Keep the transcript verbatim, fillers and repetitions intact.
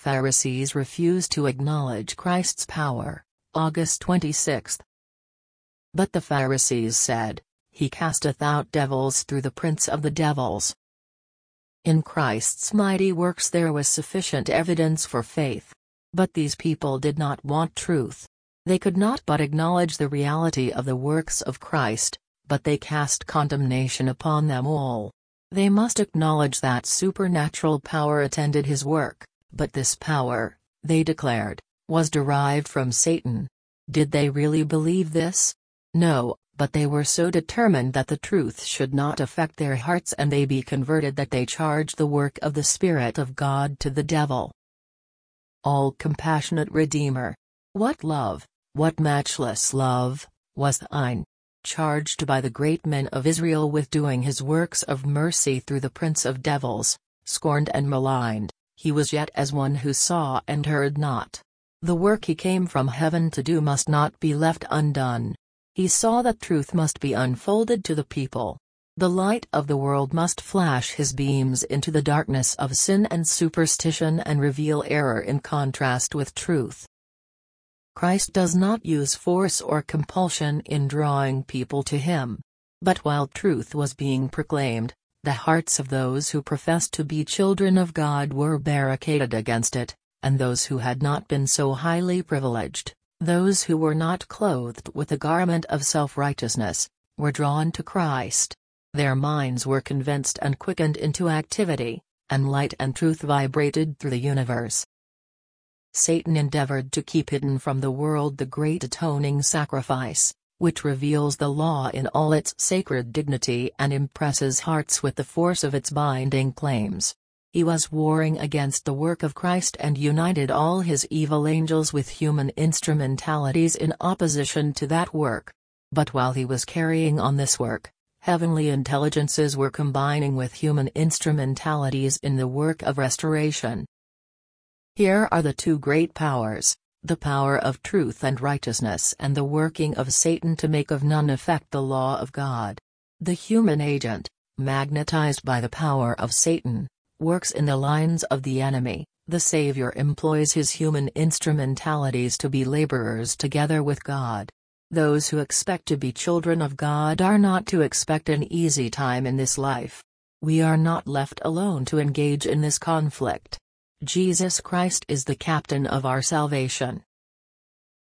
Pharisees refused to acknowledge Christ's power. August twenty-sixth. But the Pharisees said, "He casteth out devils through the prince of the devils." In Christ's mighty works there was sufficient evidence for faith. But these people did not want truth. They could not but acknowledge the reality of the works of Christ, but they cast condemnation upon them all. They must acknowledge that supernatural power attended his work, but this power, they declared, was derived from Satan. Did they really believe this? No, but they were so determined that the truth should not affect their hearts and they be converted that they charged the work of the Spirit of God to the devil. All-compassionate Redeemer! What love, what matchless love, was thine! Charged by the great men of Israel with doing his works of mercy through the prince of devils, scorned and maligned, he was yet as one who saw and heard not. The work he came from heaven to do must not be left undone. He saw that truth must be unfolded to the people. The light of the world must flash his beams into the darkness of sin and superstition and reveal error in contrast with truth. Christ does not use force or compulsion in drawing people to him. But while truth was being proclaimed, the hearts of those who professed to be children of God were barricaded against it, and those who had not been so highly privileged, those who were not clothed with the garment of self-righteousness, were drawn to Christ. Their minds were convinced and quickened into activity, and light and truth vibrated through the universe. Satan endeavored to keep hidden from the world the great atoning sacrifice, which reveals the law in all its sacred dignity and impresses hearts with the force of its binding claims. He was warring against the work of Christ and united all his evil angels with human instrumentalities in opposition to that work. But while he was carrying on this work, heavenly intelligences were combining with human instrumentalities in the work of restoration. Here are the two great powers, the power of truth and righteousness and the working of Satan to make of none effect the law of God. The human agent, magnetized by the power of Satan, works in the lines of the enemy. The Savior employs his human instrumentalities to be laborers together with God. Those who expect to be children of God are not to expect an easy time in this life. We are not left alone to engage in this conflict. Jesus Christ is the captain of our salvation.